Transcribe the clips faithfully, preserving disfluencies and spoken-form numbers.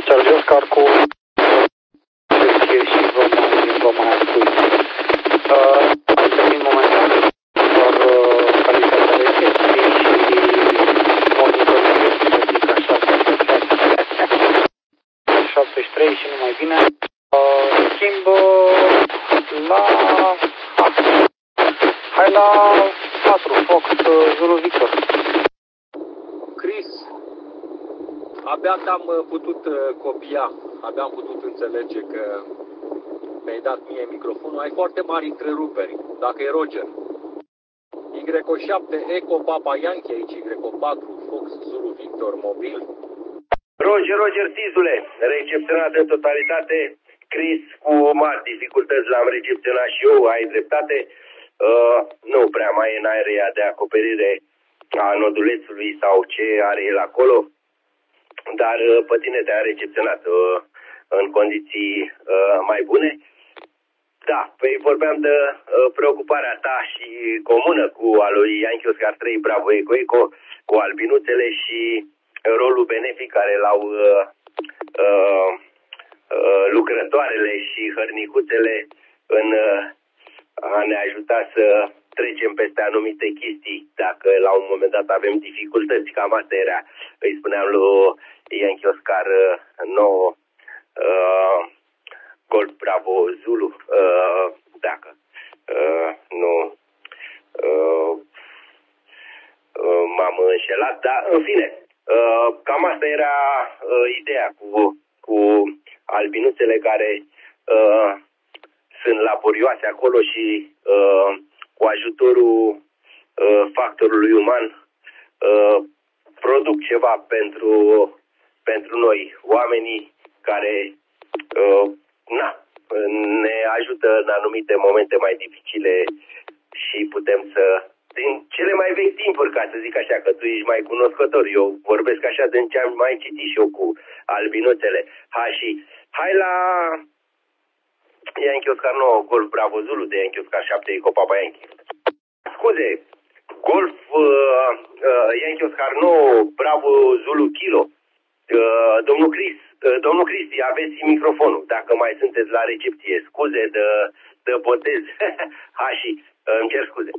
Charlie Oscar cu și vă mai, vă mai ascult. Uh, Intervin momentan doar uh, calitatea de chestii și monitorizez muzica șaptezeci și trei și nu mai bine. Uh, schimb uh, la hai la patru, Fox, uh, Zulu Victor. Chris, abia te-am putut copia, abia am putut înțelege că mi-ai dat mie microfonul. Ai foarte mari întreruperi. Dacă e Roger. Y șapte, Eco, Papa Yankee, aici Y patru, Fox, Zulu Victor, mobil. Roger, Roger, Tizule, recepționat în totalitate. Chris, cu mari dificultăți l-am recepționat și eu, ai dreptate. Uh, nu prea mai e în area de acoperire a nodulețului sau ce are el acolo, dar uh, pe tine te-a recepționat uh, în condiții uh, mai bune. Da, păi vorbeam de uh, preocuparea ta și comună cu a lui Yankee Oscar trei Bravo Eco Eco, cu albinuțele și rolul benefic care l-au uh, uh, uh, lucrătoarele și hărnicuțele în uh, a ne ajuta să trecem peste anumite chestii dacă la un moment dat avem dificultăți. Cam asta era, îi spuneam lui Yankee Oscar nouă uh, Golf Bravo Zulu, uh, dacă uh, nu uh, uh, m-am înșelat, dar în fine, uh, cam asta era uh, ideea cu, cu albinuțele care uh, sunt laborioase acolo și uh, cu ajutorul uh, factorului uman uh, produc ceva pentru, pentru noi, oamenii care uh, na, ne ajută în anumite momente mai dificile și putem să, din cele mai vechi timpuri, ca să zic așa, că tu ești mai cunoscător, eu vorbesc așa din ce am mai citit și eu cu albinuțele. Ha, și hai la Yankee Oscar nouă, Golf Bravo Zulu de Yankee Oscar șapte, Eco Papa Yankee. Scuze, Golf uh, uh, Yankee Oscar nouă, Bravo Zulu Kilo. Uh, domnul Chris, uh, domnul Cristi, aveți microfonul, dacă mai sunteți la recepție. Scuze de, de botez. Ha, și uh, îmi cer scuze.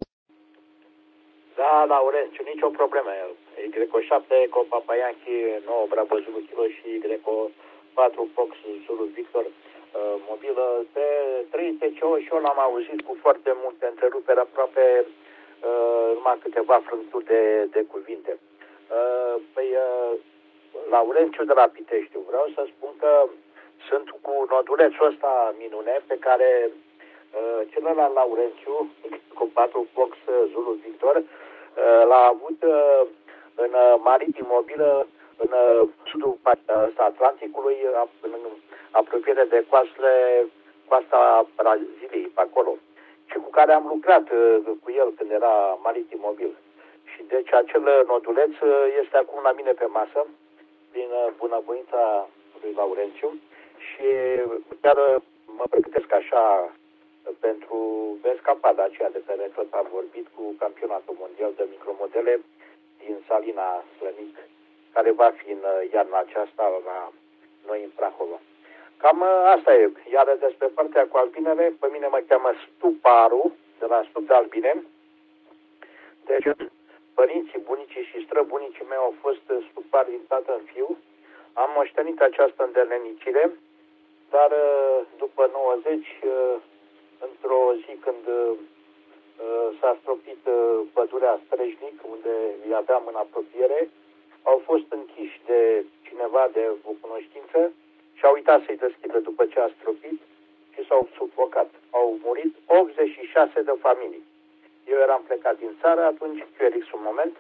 Da, Laurențiu, nicio problemă. Y șapte, Eco Papa Yankee nouă, Bravo Zulu Kilo și Y patru, Fox, Zulu Victor. Uh, mobilă pe trei T C O și eu l-am auzit cu foarte multe întreruperi, aproape uh, numai câteva frânturi de, de cuvinte. Uh, păi, uh, Laurențiu de la Piteștiu, vreau să spun că sunt cu nodulețul ăsta minune pe care uh, celălalt Laurențiu, cu patru Fox Zulu Victor, uh, l-a avut uh, în uh, maritim mobilă în uh, sudul uh, Atlanticului, uh, în apropiere de coastele, coasta Braziliei, pe acolo, și cu care am lucrat uh, cu el când era maritim mobil. Și deci acel noduleț uh, este acum la mine pe masă, prin uh, bunăvoința lui Laurențiu, și chiar uh, mă pregătesc așa uh, pentru escapada aceea de care tot am vorbit cu campionatul mondial de micromodele din Salina Slănic, care va fi în uh, iarna aceasta la noi în Prahova. Cam asta e. Iar despre partea cu albinele, pe mine mă cheamă Stuparu, de la Stup de Albine. Deci, părinții, bunicii și străbunicii mei au fost stupari din tată în fiu. Am moștenit această îndelenicire, dar după nouăzeci, într-o zi când s-a stropit pădurea Strejnic, unde îi aveam în apropiere, au fost închiși de cineva de o cunoștință și au uitat să-i deschidă după ce a stropit și s-au sufocat. Au murit optzeci și șase de familii. Eu eram plecat din țară, atunci, Q R X un moment,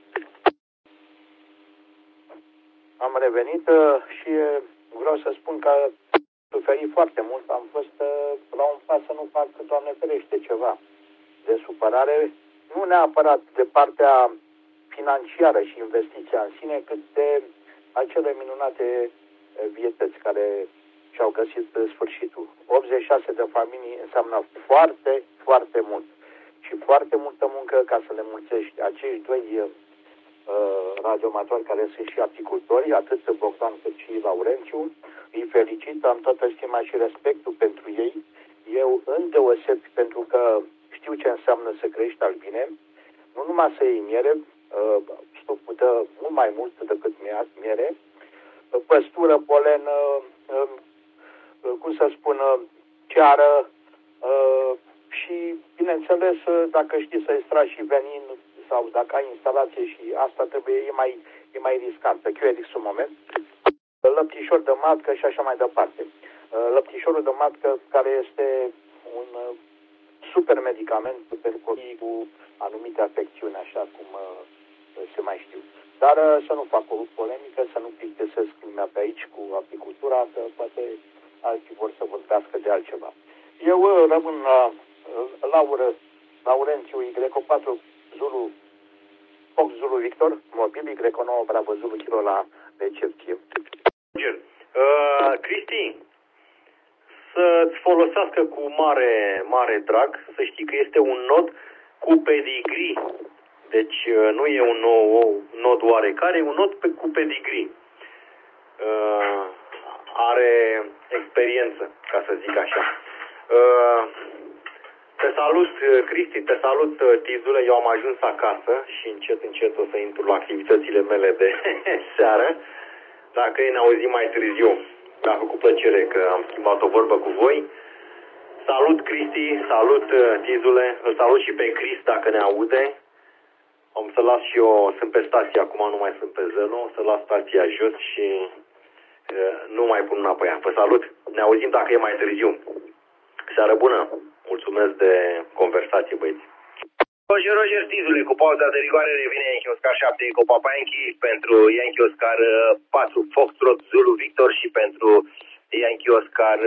am revenit și vreau să spun că am suferit foarte mult. Am fost la un pas să nu fac, Doamne ferește, ceva de supărare, nu neapărat de partea financiară și investiția în sine, cât de acele minunate vietăți care și-au găsit sfârșitul. optzeci și șase de familii înseamnă foarte, foarte mult. Și foarte multă muncă ca să le mulțești. Acești doi radioamatori care sunt și apicultori, atât Bogdan cât și Laurențiu. Îi felicit, am toată stima și respectul pentru ei. Eu îndeoseb pentru că știu ce înseamnă să crești albine, nu numai să iei miere, stupul dă mult mai mult decât miere, păstură, polen, cum să spun, ceară și, bineînțeles, dacă știi să extragi și venin sau dacă ai instalație și asta trebuie, e mai, e mai riscant. Pe Q R X un moment. Lăptișor de matcă și așa mai departe. Lăptișorul de matcă care este un super medicament pentru copii cu anumite afecțiuni, așa cum se mai știu. Dar să nu fac o polemică, să nu plictisesc lumea pe aici cu apicultura, că poate alții vor să vorbească de altceva. Eu rămân la Laur, Laurențiu Y patru Zulu Fox Zulu Victor, mobil Y nouă Bravo Zulu Kilo la recepție. Uh, Cristi, să-ți folosească cu mare, mare drag, să știi că este un nod cu pedigree. Deci uh, nu e un nou nod oarecare, e un nod pe, cu pedigree. Uh, are experiență, ca să zic așa. Uh, te salut, Cristi, te salut, Tizule, eu am ajuns acasă și încet, încet o să intru la activitățile mele de seară. Dacă ei ne auzim mai târziu, mi-a făcut plăcere că am schimbat o vorbă cu voi. Salut, Cristi, salut, Tizule, îl salut și pe Chris dacă ne aude. Am să las și eu, sunt pe stație acum, nu mai sunt pe Zelo, o să las stația jos și uh, nu mai pun înapoi. Vă salut, ne auzim dacă e mai târziu. Seară bună, mulțumesc de conversație, băieți. Roger, Roger, Tizule, cu pauza de rigoare revine Yankee Oscar șapte Eco Papa Yankee pentru Yankee Oscar patru Foxtrot Zulu Victor și pentru Yankee Oscar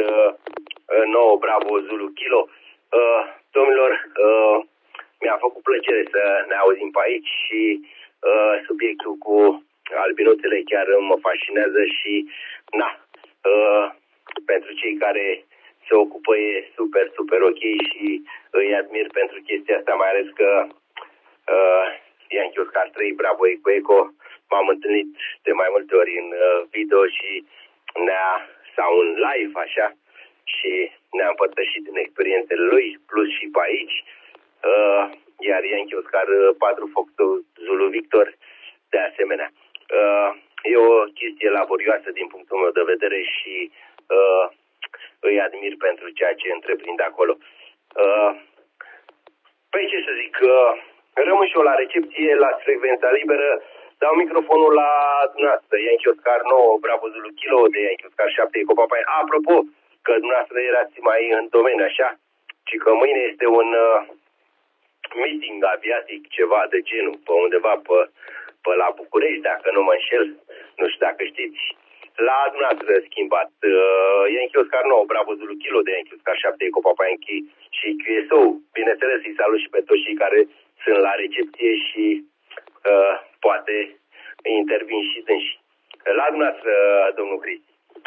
nouă Bravo Zulu Kilo. Uh, domnilor, uh, mi-a făcut plăcere să ne auzim pe aici și uh, subiectul cu albinuțele chiar mă fascinează și na, uh, pentru cei care se ocupă e super, super ok și îi admir pentru chestia asta, mai ales că uh, Yankee Oscar trei Bravo Eco Eco m-am întâlnit de mai multe ori în uh, video și ne-a, sau în live așa, și ne-a împărtășit din experiențele lui, plus și pe aici, uh, iar Yankee Oscar patru Fox Zulu Victor de asemenea. Uh, e o chestie laborioasă din punctul meu de vedere și uh, îi admir pentru ceea ce întreprind acolo. Uh, păi ce să zic, uh, rămân și eu la recepție, la frecvența liberă, dau microfonul la dumneavoastră, Yankee Oscar nouă Bravo Zulu Kilo de Yankee Oscar șapte Eco Papa. Apropo, că dumneavoastră erați mai în domeniu așa, și că mâine este un uh, meeting aviatic, ceva de genul, pe undeva pe, pe la București, dacă nu mă înșel, nu știu dacă știți. La dumneavoastră schimbat uh, Yankee Oscar nouă Bravo Zulu Kilo de Yankee Oscar șapte Eco Papa Yankee și Q S O. Bineînțeles, îi salut și pe toți cei care sunt la recepție și uh, poate intervin și dânsi. La dumneavoastră, domnul Cristi.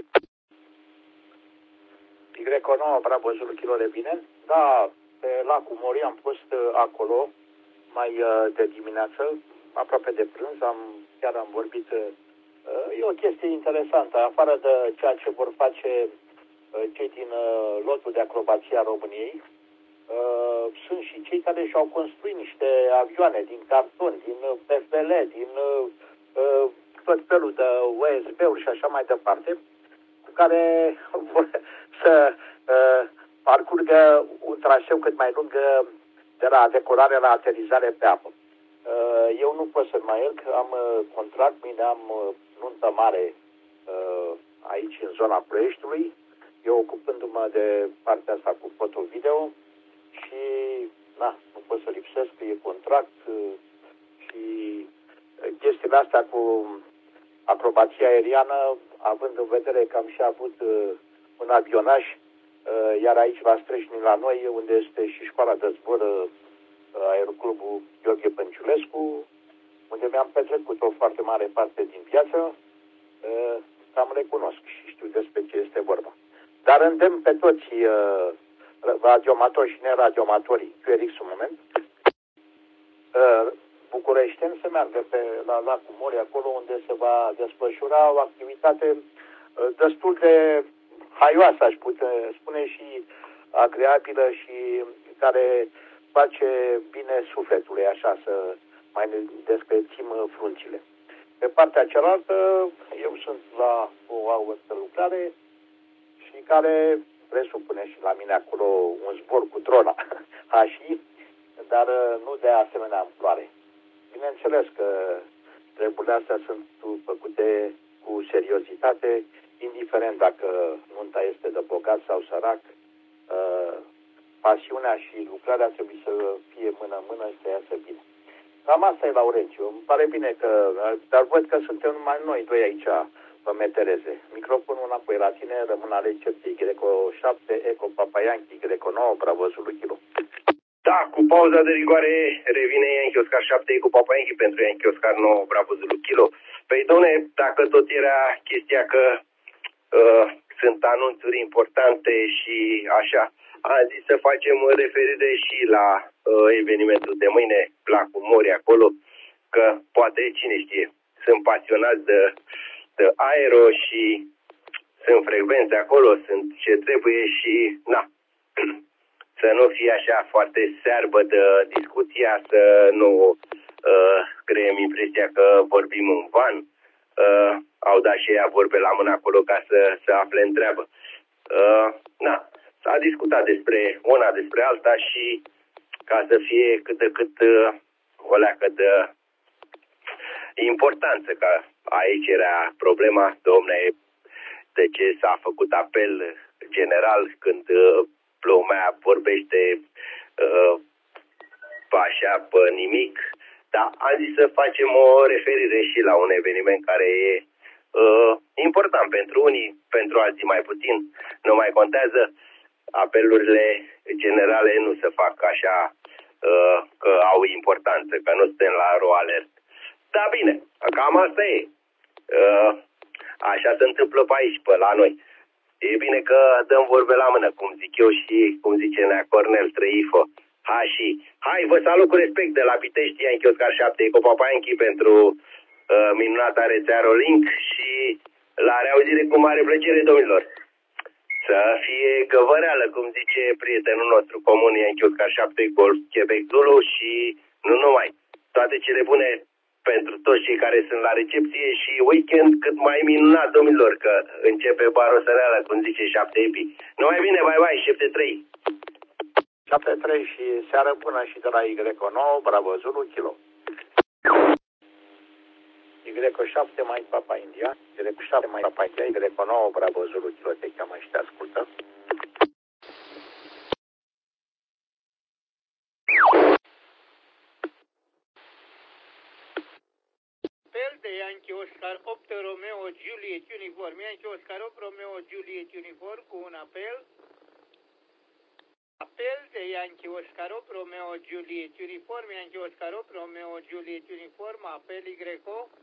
Y nouă Bravo Zulu Kilo de bine. Da, pe lacul Mori am fost uh, acolo mai uh, de dimineață, aproape de prânz, am, chiar am vorbit. Uh, E o chestie interesantă, afară de ceea ce vor face uh, cei din uh, lotul de acrobație a României, uh, sunt și cei care și-au construit niște avioane din carton, din uh, P F L, din uh, uh, tot felul de U S B-uri și așa mai departe, cu care vor să uh, parcurgă un traseu cât mai lung de la decolare la aterizare pe apă. Uh, eu nu pot să mai ierc, am uh, contract, mâine am uh, nuntă mare uh, aici în zona Ploieștiului, eu ocupându-mă de partea asta cu foto-video și na, nu pot să lipsesc, e contract uh, și uh, chestiile astea cu acrobația aeriană, având în vedere că am și avut uh, un avionaj, uh, iar aici la Streșni la noi, unde este și școala de zbor uh, Aeroclubul Gheorghe Pănciulescu, unde mi-am petrecut o foarte mare parte din viață, cam recunosc și știu despre ce este vorba. Dar îndemn pe toți radioamatori și neradioamatorii, Q R X un moment, bucureșteni să meargă pe, la Lacul Mori, acolo unde se va desfășura o activitate destul de haioasă, aș putea spune, și agreabilă și care face bine sufletului, așa, să mai ne descrețim frunțile. Pe partea cealaltă, eu sunt la o altă lucrare și care presupune și la mine acolo un zbor cu drona, așa, dar nu de asemenea amploare. Bineînțeles că treburile astea sunt făcute cu seriozitate, indiferent dacă nunta este de bogat sau sărac, pasiunea și lucrarea trebuie să fie mână-mână și să iasă bine. Cam asta e, Laurențiu. Îmi pare bine că, dar văd că suntem numai noi doi aici pe metereze. Microfonul înapoi la tine, rămân la recepție Greco șapte, Eco Papa Yankee, Greco nouă, Bravo Zulu Kilo. Da, cu pauza de rigoare revine Yankee Oscar șapte, Eco Papa Yankee pentru Yankee Oscar nouă, Bravo Zulu Kilo. Păi, dom'le, dacă tot era chestia că uh, sunt anunțuri importante și așa, am zis să facem referire și la uh, evenimentul de mâine, Lacul Mori acolo, că poate, cine știe, sunt pasionați de, de aero și sunt frecvențe acolo, sunt ce trebuie și, na, să nu fie așa foarte searbă de discuția, să nu uh, creăm impresia că vorbim în van. Uh, au dat și ea vorbe la mână acolo ca să se afle în treabă. Uh, na, s-a discutat despre una, despre alta și ca să fie cât de cât uh, o leacă de importanță, că aici era problema, domne, de ce s-a făcut apel general când uh, lumea vorbește uh, așa pe nimic, dar am zis să facem o referire și la un eveniment care e uh, important pentru unii, pentru alții mai puțin, nu mai contează. Apelurile generale nu se fac așa uh, că au importanță, că nu suntem la ro alert. Da, bine, cam asta e. Uh, așa se întâmplă pe aici, pe la noi. E bine că dăm vorbe la mână, cum zic eu și cum zice Nea Cornel Trăifă. Ha și, hai, vă salut cu respect de la Pitești, Yankee Oscar șapte, Eco Papa Yankee pentru uh, minunata rețea Rolink și la reauzire cu mare plăcere, domnilor. Să fie găvăreală, cum zice prietenul nostru comun, Yankee Oscar șapte, Golf Quebec Zulu și nu numai. Toate cele bune pentru toți cei care sunt la recepție și weekend cât mai minunat, domnilor, că începe barosăreala, cum zice șapte Epi. Numai bine, bye bye, șapte trei. șapte trei și seară bună și de la Y nouă, Bravo Zulu Kilo. Y șapte mai Papa India, Y șapte mai Papa India, Y nouă, Bravo Zulu Kilo, te cheamă și te ascultă. Apel de Yankee Oscar opt Romeo Juliet Uniform, Yankee Oscar opt Romeo Juliet Uniform cu un apel. Apel de Yankee Oscar opt Romeo Juliet Uniform, Yankee Oscar opt Romeo Juliet Uniform, apel Y